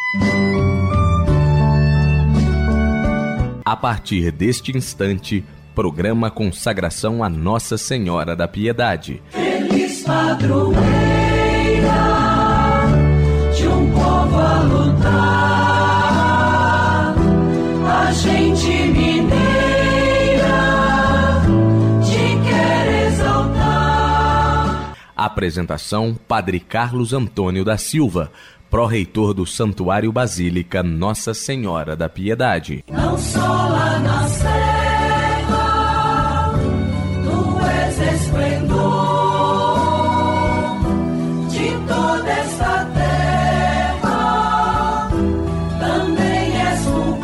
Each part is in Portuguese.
A partir deste instante, programa Consagração a Nossa Senhora da Piedade. Feliz padroeira de um povo a lutar, a gente mineira te quer exaltar. Apresentação: Padre Carlos Antônio da Silva, pró-reitor do Santuário Basílica Nossa Senhora da Piedade. Não só lá na serra, tu és esplendor de toda esta terra, também és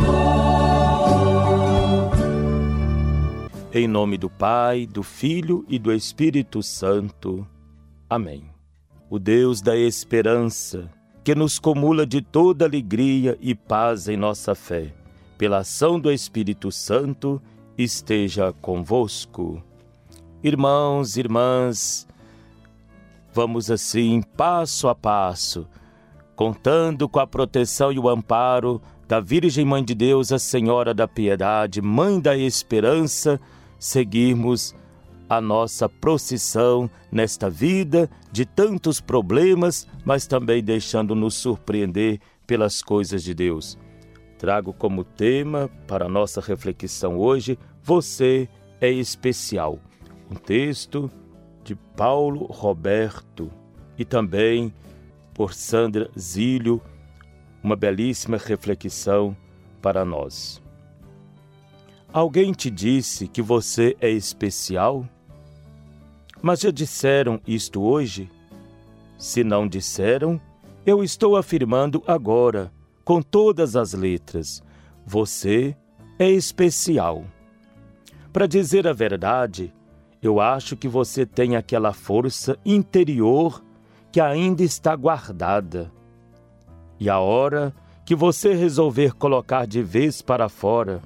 fulgor. Em nome do Pai, do Filho e do Espírito Santo. Amém. O Deus da esperança, que nos comula de toda alegria e paz em nossa fé, pela ação do Espírito Santo, esteja convosco. Irmãos, irmãs, vamos assim, passo a passo, contando com a proteção e o amparo da Virgem Mãe de Deus, a Senhora da Piedade, Mãe da Esperança, seguirmos a nossa procissão nesta vida de tantos problemas, mas também deixando-nos surpreender pelas coisas de Deus. Trago como tema para a nossa reflexão hoje: Você é especial. Um texto de Paulo Roberto e também por Sandra Zílio, uma belíssima reflexão para nós. Alguém te disse que você é especial? Mas já disseram isto hoje? Se não disseram, eu estou afirmando agora, com todas as letras: você é especial. Para dizer a verdade, eu acho que você tem aquela força interior que ainda está guardada. E a hora que você resolver colocar de vez para fora,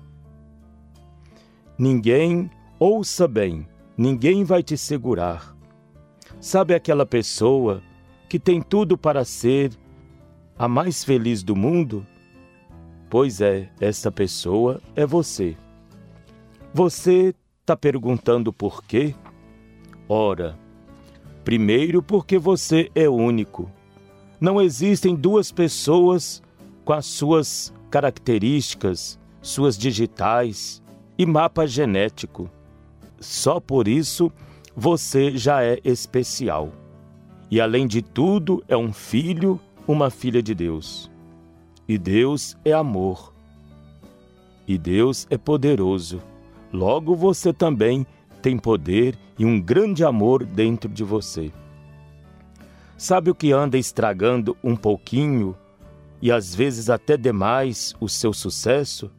ninguém, ouça bem, ninguém vai te segurar. Sabe aquela pessoa que tem tudo para ser a mais feliz do mundo? Pois é, essa pessoa é você. Você está perguntando por quê? Ora, primeiro porque você é único. Não existem duas pessoas com as suas características, suas digitais e mapa genético. Só por isso você já é especial. E além de tudo, é um filho, uma filha de Deus. E Deus é amor. E Deus é poderoso. Logo você também tem poder e um grande amor dentro de você. Sabe o que anda estragando um pouquinho e às vezes até demais o seu sucesso?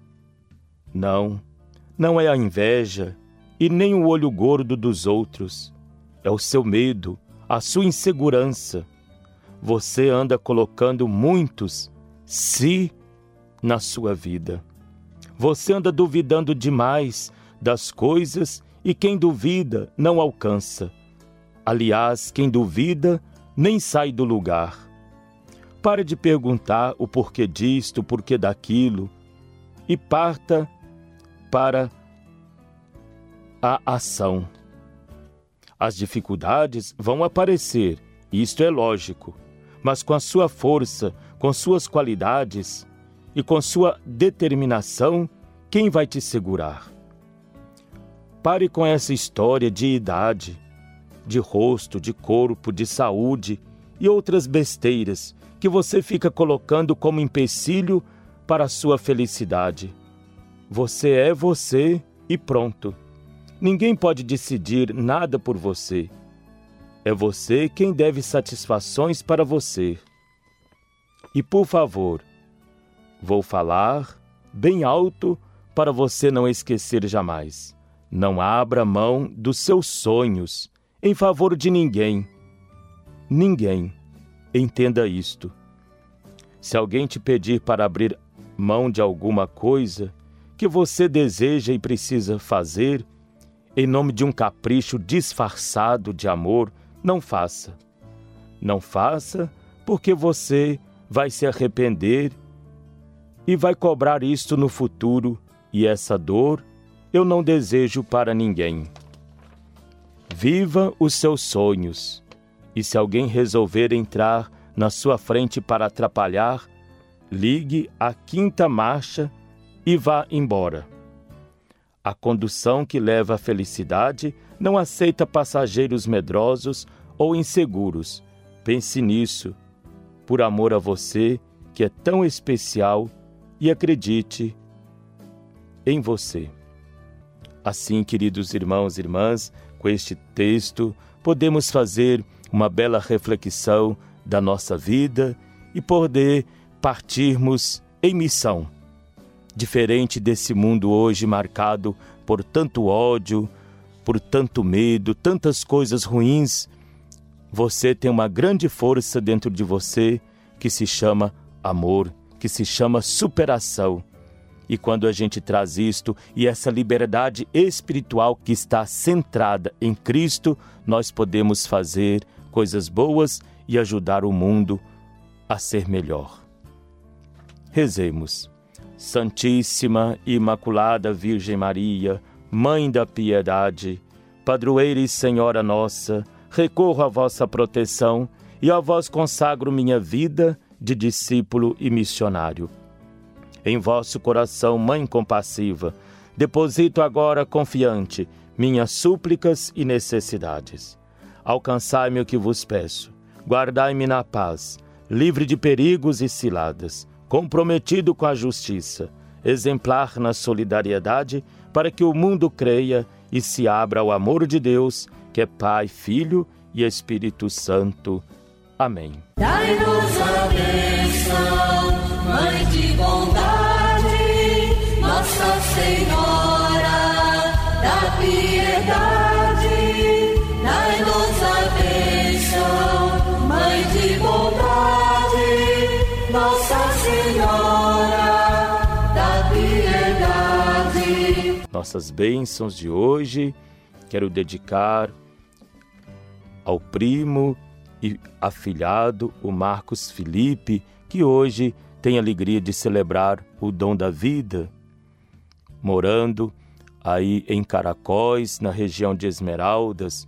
Não é a inveja e nem o olho gordo dos outros. É o seu medo, a sua insegurança. Você anda colocando muitos "se" na sua vida. Você anda duvidando demais das coisas e quem duvida não alcança. Aliás, quem duvida nem sai do lugar. Pare de perguntar o porquê disto, o porquê daquilo e parta para a ação. As dificuldades vão aparecer, isto é lógico, mas com a sua força, com suas qualidades e com sua determinação, quem vai te segurar? Pare com essa história de idade, de rosto, de corpo, de saúde e outras besteiras que você fica colocando como empecilho para a sua felicidade. Você é você e pronto. Ninguém pode decidir nada por você. É você quem deve satisfações para você. E por favor, vou falar bem alto para você não esquecer jamais. Não abra mão dos seus sonhos em favor de ninguém. Ninguém. Entenda isto. Se alguém te pedir para abrir mão de alguma coisa que você deseja e precisa fazer, em nome de um capricho disfarçado de amor, não faça. Não faça porque você vai se arrepender e vai cobrar isto no futuro, e essa dor eu não desejo para ninguém. Viva os seus sonhos, e se alguém resolver entrar na sua frente para atrapalhar, ligue a 5ª marcha e vá embora. A condução que leva à felicidade não aceita passageiros medrosos ou inseguros. Pense nisso, por amor a você, que é tão especial, e acredite em você. Assim, queridos irmãos e irmãs, com este texto, podemos fazer uma bela reflexão da nossa vida e poder partirmos em missão. Diferente desse mundo hoje marcado por tanto ódio, por tanto medo, tantas coisas ruins, você tem uma grande força dentro de você que se chama amor, que se chama superação. E quando a gente traz isto e essa liberdade espiritual que está centrada em Cristo, nós podemos fazer coisas boas e ajudar o mundo a ser melhor. Rezemos. Santíssima e Imaculada Virgem Maria, Mãe da Piedade, Padroeira e Senhora nossa, recorro à vossa proteção e a vós consagro minha vida de discípulo e missionário. Em vosso coração, Mãe compassiva, deposito agora confiante minhas súplicas e necessidades. Alcançai-me o que vos peço, guardai-me na paz, livre de perigos e ciladas, comprometido com a justiça, exemplar na solidariedade, para que o mundo creia e se abra ao amor de Deus, que é Pai, Filho e Espírito Santo. Amém. Dai-nos a bênção, Mãe de bondade, Nossa Senhora da piedade. Dai-nos a bênção, Mãe de bondade, Nossa Senhora da piedade. Nossas bênçãos de hoje quero dedicar ao primo e afilhado, o Marcos Felipe, que hoje tem a alegria de celebrar o dom da vida, morando aí em Caracóis, na região de Esmeraldas.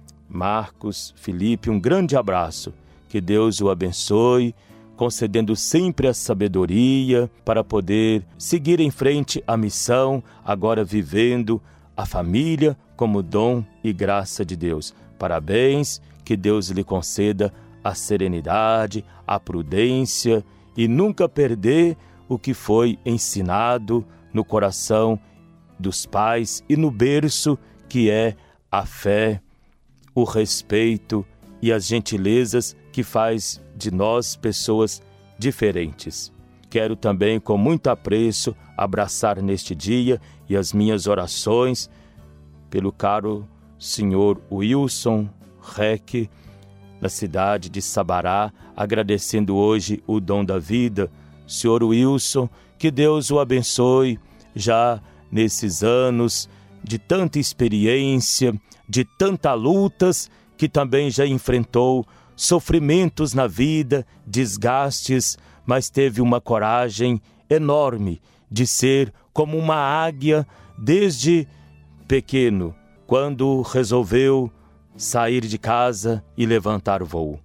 Marcos Felipe, um grande abraço, que Deus o abençoe, concedendo sempre a sabedoria para poder seguir em frente a missão, agora vivendo a família como dom e graça de Deus. Parabéns, que Deus lhe conceda a serenidade, a prudência e nunca perder o que foi ensinado no coração dos pais e no berço, que é a fé, o respeito e as gentilezas que faz de nós pessoas diferentes. Quero também, com muito apreço, abraçar neste dia e as minhas orações pelo caro senhor Wilson Rec, na cidade de Sabará, agradecendo hoje o dom da vida. Senhor Wilson, que Deus o abençoe já nesses anos de tanta experiência, de tantas lutas, que também já enfrentou sofrimentos na vida, desgastes, mas teve uma coragem enorme de ser como uma águia desde pequeno, quando resolveu sair de casa e levantar voo.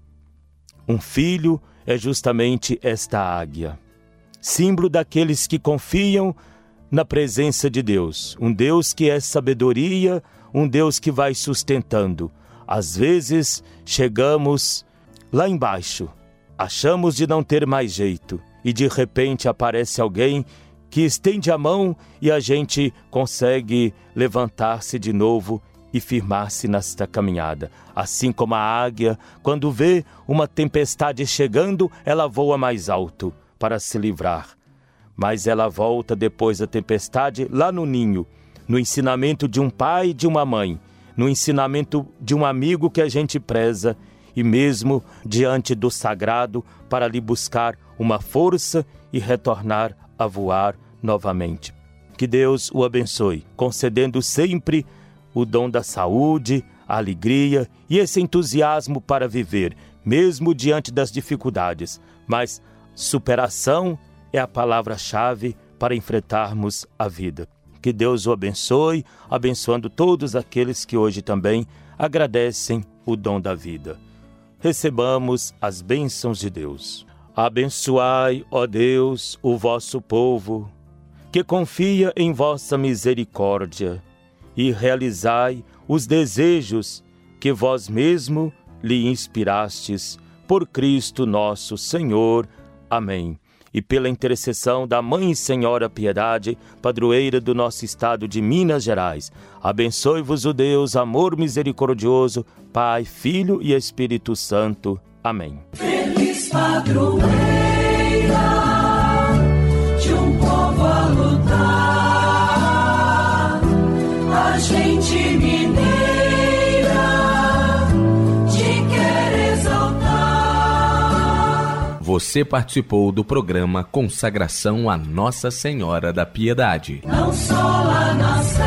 Um filho é justamente esta águia, símbolo daqueles que confiam na presença de Deus, um Deus que é sabedoria, um Deus que vai sustentando. Às vezes chegamos lá embaixo, achamos de não ter mais jeito e de repente aparece alguém que estende a mão e a gente consegue levantar-se de novo e firmar-se nesta caminhada. Assim como a águia, quando vê uma tempestade chegando, ela voa mais alto para se livrar. Mas ela volta depois da tempestade lá no ninho, no ensinamento de um pai e de uma mãe, no ensinamento de um amigo que a gente preza, e mesmo diante do sagrado, para lhe buscar uma força e retornar a voar novamente. Que Deus o abençoe, concedendo sempre o dom da saúde, a alegria e esse entusiasmo para viver, mesmo diante das dificuldades. Mas superação é a palavra-chave para enfrentarmos a vida. Que Deus o abençoe, abençoando todos aqueles que hoje também agradecem o dom da vida. Recebamos as bênçãos de Deus. Abençoai, ó Deus, o vosso povo, que confia em vossa misericórdia, e realizai os desejos que vós mesmo lhe inspirastes, por Cristo nosso Senhor. Amém. E pela intercessão da Mãe Senhora Piedade, padroeira do nosso estado de Minas Gerais, abençoe-vos o Deus, amor misericordioso, Pai, Filho e Espírito Santo. Amém. Feliz padroeira de um povo a lutar, a gente mineira te quer exaltar. Você participou do programa Consagração a Nossa Senhora da Piedade. Não só a nossa